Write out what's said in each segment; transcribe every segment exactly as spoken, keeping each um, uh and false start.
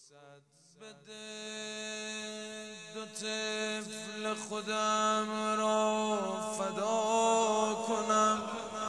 فرصت بده دو طفل خودم را فدا کنم،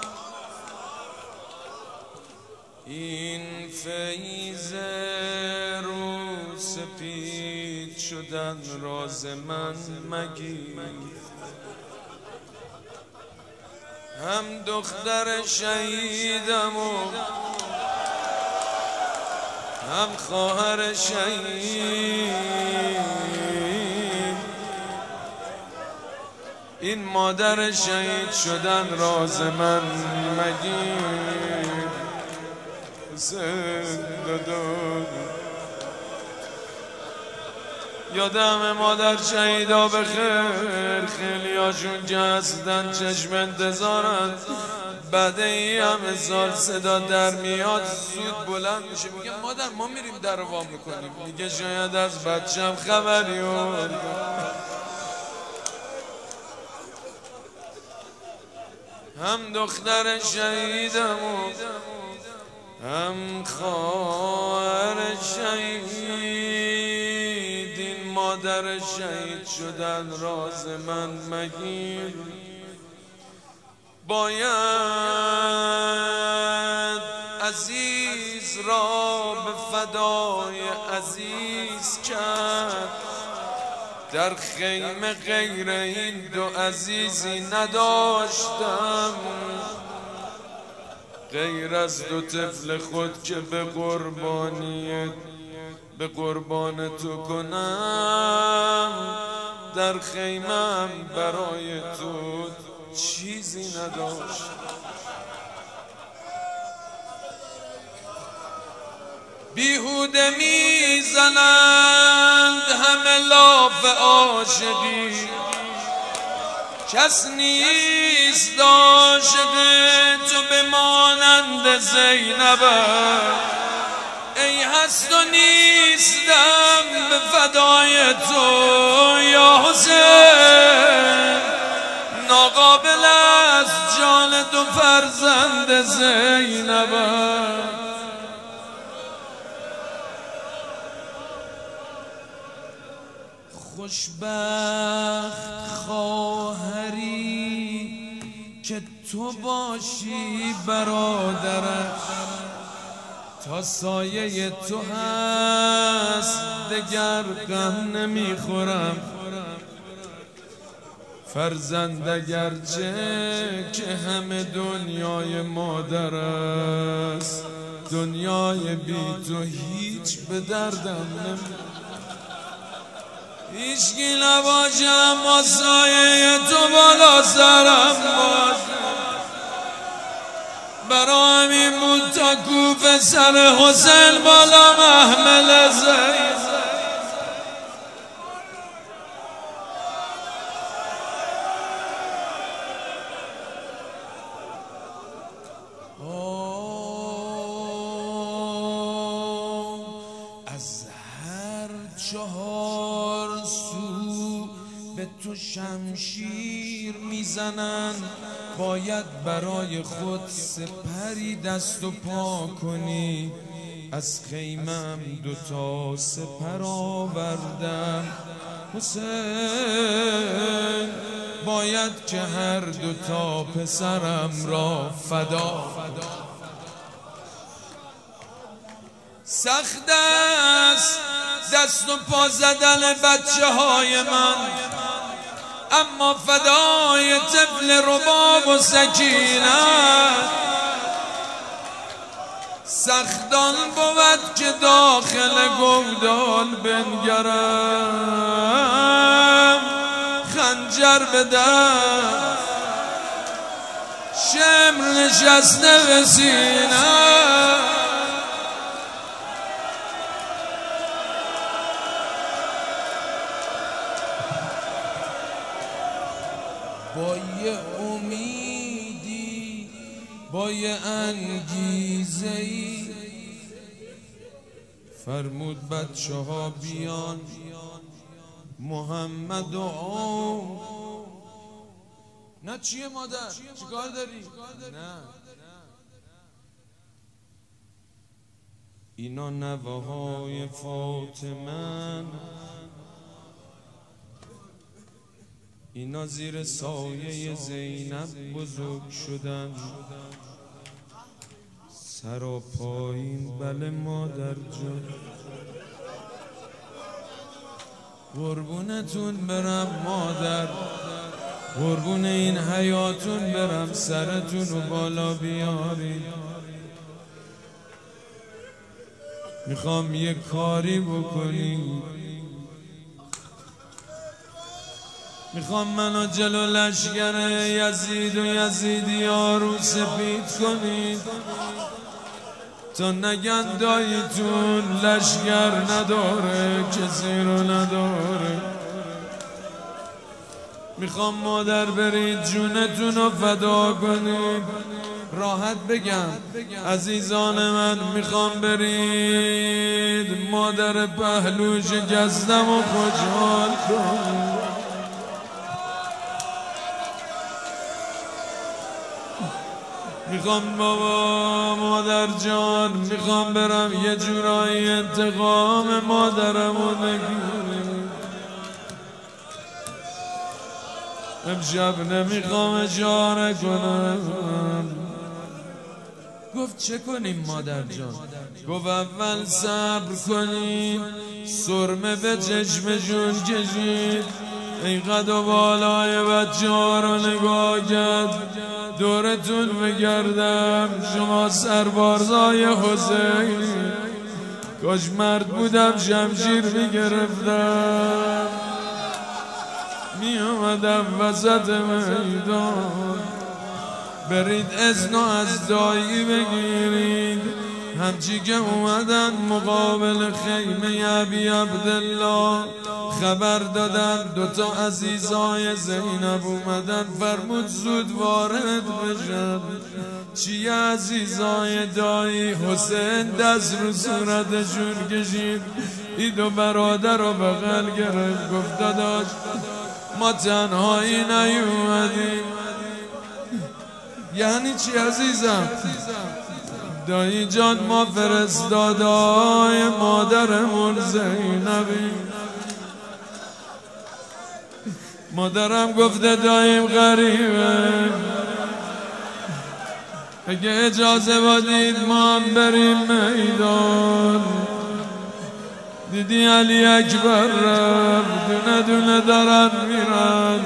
این فیض رو سپید شدن راز من مگیر. هم دختر شهیدم و هم خواهر شهید، این مادر شهید شدن راز من مگیر. حسین دادم یادم مادر شهیدا به خیر، خیلی هاشون که هستن چشم انتظارن، بعد این همه سال صدا در میاد زود بلند میشه میگه مادر ما میریم در رو وا میکنیم. میگه شاید از بچم خبری هست. هم دختر شهیدم و هم خواهر شهید، این مادر شهید شدن راز من مگیر. باید عزیز را به فدای عزیز کرد، در خیمه غیر این دو عزیزی نداشتم، غیر از دو طفل خود که به قربانیت به قربان تو کنم. در خیمم برای تو چیزی نداشت. بیهوده میزنند همه لاف عاشقی، کس نیست عاشق تو بمانند زینب. ای هست و نیستم به فدای تو یا حسین، ناقابل از جان تو فرزند زینب. خوشبخت خواهری که تو باشی برادرش، تا سایه تو هست دگر غم نمیخورم. فرزند اگرچه که همه دنیای مادر است، دنیای بی تو هیچ به دردم نمیخورم. هیچکی نباشه اما سایه تو بالا سرم باشه. برا همین بود تا کوفه سر حسین بالا محمل زید. از هر چهار سو به تو شمشیر میزنن، باید برای خود سپری دست و پا کنی. از خیمم دوتا سپر آوردم حسین، باید که هر دوتا پسرم را فدا. سخت است دست و پا زدن بچه های من، اما فدای طفل رباب و سکینت. سختان بود که داخل گودال بنگرم، خنجر به دست شمر نشسته به سینه. با یه امیدی با یه انگیزه‌ای فرمود بچه ها بیان محمد و آم. نه چیه مادر؟ چیکار داری؟ نه اینا نوه‌های فاطمه، اینا زیر سایه زینب بزرگ شدن. سر و پایین بله مادر جان، قربونتون برم مادر، قربون این حیاتون برم، سرتون رو بالا بیارید. میخوام یه کاری بکنی، میخوام منو جلو لشگر یزید و یزیدی ها رو سپید کنید تا نگن داییتون لشگر نداره، کسی رو نداره. میخوام مادر برید جونتون رو فدا کنید. راحت بگم عزیزان من، میخوام برید مادر پهلوش گزدم و خوشحال کنید. میخوام بابا مادر جان، میخوام برم یه جورایی انتقام مادرمو بگیرم. امشب نمیخوام اشاره کنم. گفت چه کنیم مادر جان؟ گفت اول صبر کنیم، سرمه به چشمشون کشید. این قد و بالای بچه ها رو نگاه کرد، دورتون بگردم شما سربازای حسین، کاش مرد بودم شمشیر میگرفتم می اومدم وسط میدان. برید اذنو از دایی بگیرید، همچی که اومدن مقابل خیمه ابی عبدالله خبر دادن دوتا عزیزای زینب اومدن. فرمود زود وارد بشن. چی عزیزای دایی؟ حسین دست رو صورتشون کشید، این دو برادر رو بغل گرفت، گفت داداش ما تنهایی نیومدیم. یعنی چی عزیزم؟ دایی جان ما فرستادای مادرمون زینبی. مادرم گفته داییم غریبه، اگه اجازه بدید ما هم بریم میدان. دیدی علی اکبر رفت، دونه دونه دارن میرن.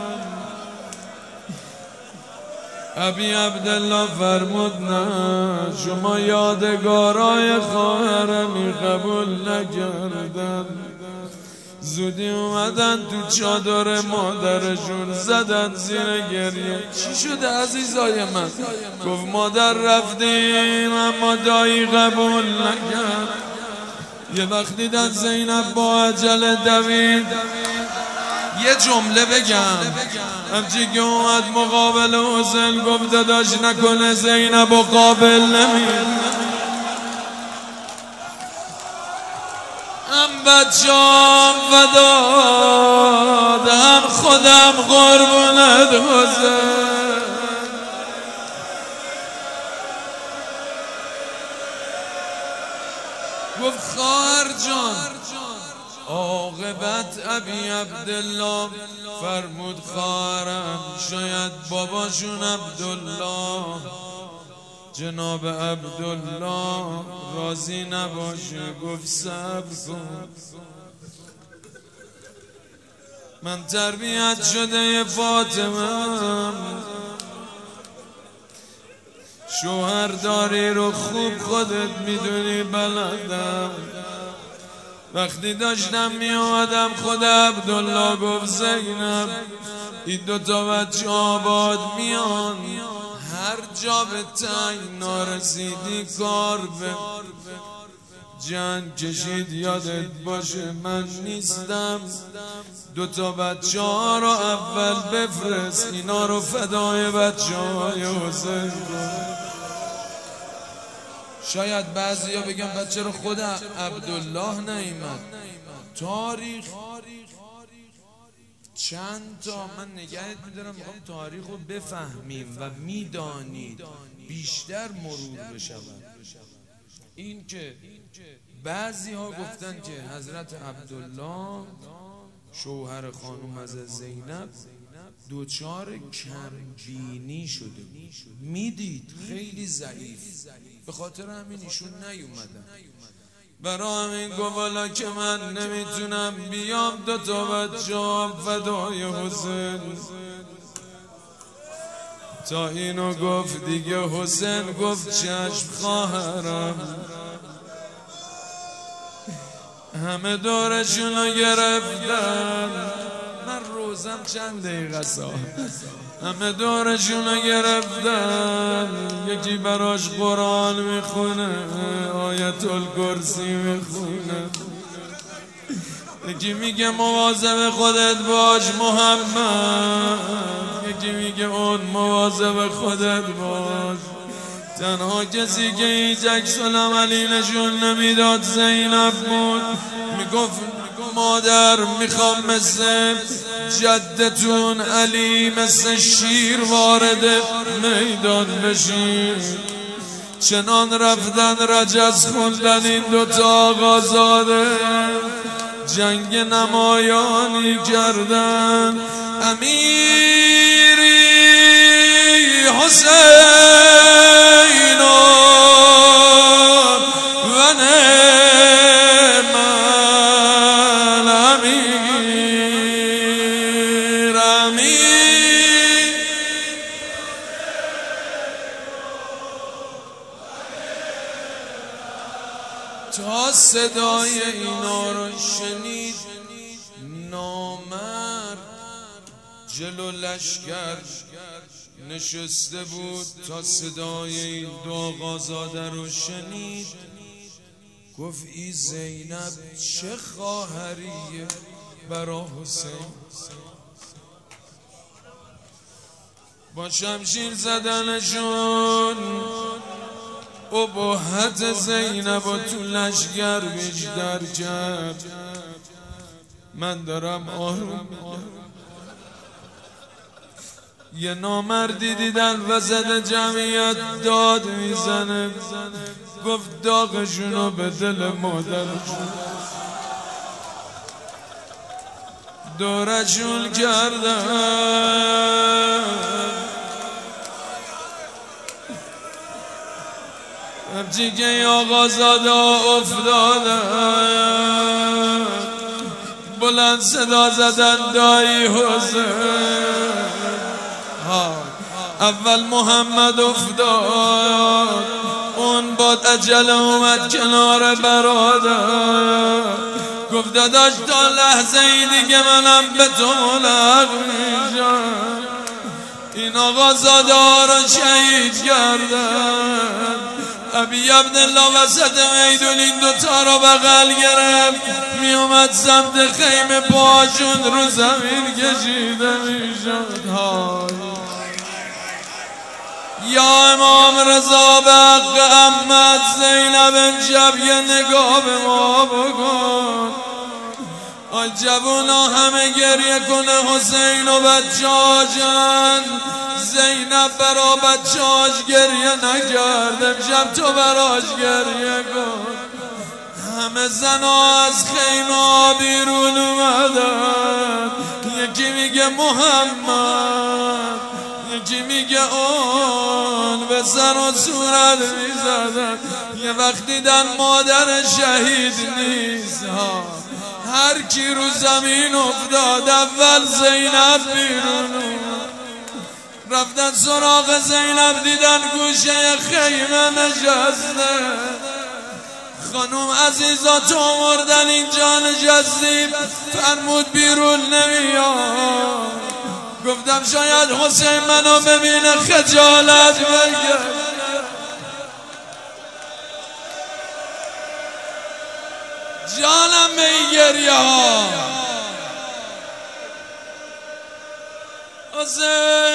ابی عبدالله فرمود نه، شما یادگارای خواهرمی قبول نکردن. زودی اومدن تو چادر مادرشون زدن زیر گریه. چی شده عزیزای من؟ گفت مادر رفتیم اما دایی قبول نکرد. یه وقت دیدن زینب با عجله دوید. یه جمله بگم، همچی که اومد مقابل حسین گفت داداش نکنه زینب و قابل نمید. هم بچه‌ام فداد، هم خودم قربونت حسین. گفت خواهر جان عاقبت ابی عبدالله فرمود خواهرم شاید باباشون عبدالله جناب عبدالله راضی نباشه. گفت صبر کن، من تربیت شده فاطمه، شوهر داری رو خوب خودت میدونی بلدم. وقتی داشتم می اومدم خود عبدالله گفت زینب این دوتا بچه آباد میان، هر جا به تنگ نارسیدی کار به جنگ کشید، یادت باشه من نیستم. دوتا بچه ها رو اول بفرست، اینا رو فدای بچه های حسین. شاید بعضی ها بگم بچه رو خود عبدالله نیامد. تاریخ چند تا من نگهت میدارم، میخوام تاریخ رو بفهمیم و میدانید بیشتر مرور بشود. این که بعضی ها گفتن که حضرت عبدالله شوهر خانم از زینب دوچار کمبینی شده میدید خیلی ضعیف، به خاطر همین ایشون نیومدن. برای همین گفت والا که من نمیتونم بیام دو تا بچه‌ام فدای حسین. تا اینو گفت دیگه حسین گفت چشم خواهرم. همه دورشونو گرفتن، من روزم چند دقیقه سا همه دورشونو گرفتن، یکی براش قرآن میخونه، آیت الکرسی میخونه، یکی میگه مواظب خودت باش محمد، یکی میگه اون مواظب خودت باش. تنها کسی که هیچ عکس العملی نشون نمیداد زینب بود. میگفت مادر میخوام مثل جدتون علی مثل شیر وارد میدان بشین. چنان رفتن رجز خوندن این دوتا آقازاده، جنگ نمایانی کردن. امیری حسین و نعم الامیر. امیر تا صدای اینا رو شنید نامرد جلو لشکر نشسته بود. تا صدای این دو آقازاده رو شنید گفت ای زینب چه خواهریه برا حسین. با شمشیر زدنشون ابهت زینب و تو لشکر بیشتر کرد. من دارم آروم یه نامردی دیدن وسط جمعیت داد میزنه، گفت داغشونو به دل مادرشون دورشون کردن. همچی که آقازاده افتادن بلند صدا زدن دایی حسین. اول محمد افتاد، اون باد عجل اومد کنار برادر، گفت داداش تا لحظه ای دیگه منم به تو ملق میشم. این آقازاده ها رو شهید کردن. ابی عبدالله وسط میدون این دوتا رو بغل گرفت، میومد سمت خیمه پاشون رو زمین کشیده میشد. یا امام رضا به حق احمد زینب امشب یه نگاه به ما بکن. آی جوونا همه گریه کنه حسین و بچه‌هاشن. زینب برا بچه‌هاش گریه نکرد، امشب تو براش گریه کن. همه زنها از خیمه بیرون اومدن، یکی میگه محمد، یکی میگه اون، به سر و صورت میزدن. یه وقت دیدن مادر شهید نیست، هر کی رو زمین افتاد اول زینب بیرون. رفتن سراغ زینب دیدن گوشه خیمه نشسته. خانوم عزیزا تو مردن اینجا نشستی، فرمود بیرون نمیاد. گفتم شاید حسین منو ببینه خجالت بگه. جانم به این گریه ها. حسین